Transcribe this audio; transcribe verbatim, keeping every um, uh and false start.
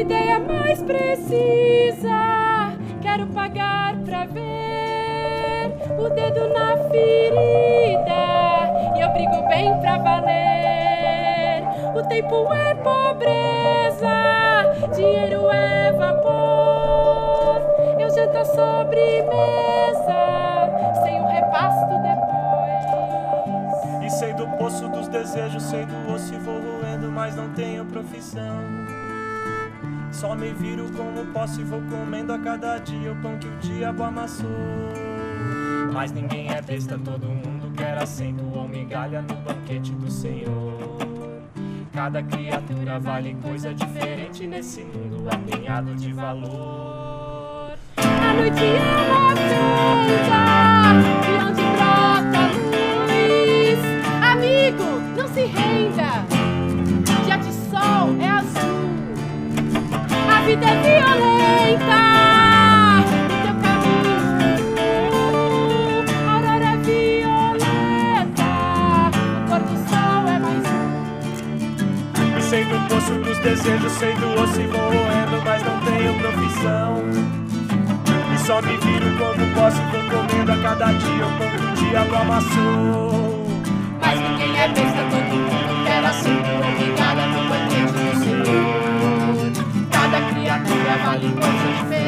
ideia mais precisa, quero pagar pra ver o dedo na ferida e eu brigo bem pra valer. O tempo é pobreza, dinheiro é vapor, eu janto a sobremesa sem o repasto depois. E sei do poço dos desejos, sei do osso e vou roendo, mas não tenho profissão. Só me viro como posso e vou comendo a cada dia o pão que o diabo amassou. Mas ninguém é besta, todo mundo quer assento ou migalha no banquete do Senhor. Cada criatura vale coisa diferente nesse mundo apinhado de valor. A noite é uma feita de onde brota luz. Amigo, não se renda, dia de sol é azul. A vida é violenta, o teu caminho, a aurora é violeta, o pôr do sol é mais um. E sei do poço dos desejos, sei do osso e vou roendo, mas não tenho profissão. E só me viro como posso e vou comendo a cada dia o pão que o diabo amassou. Mas ninguém é besta, todo mundo quer assento ou migalha no banquete do Senhor. Cada criatura vale coisa diferente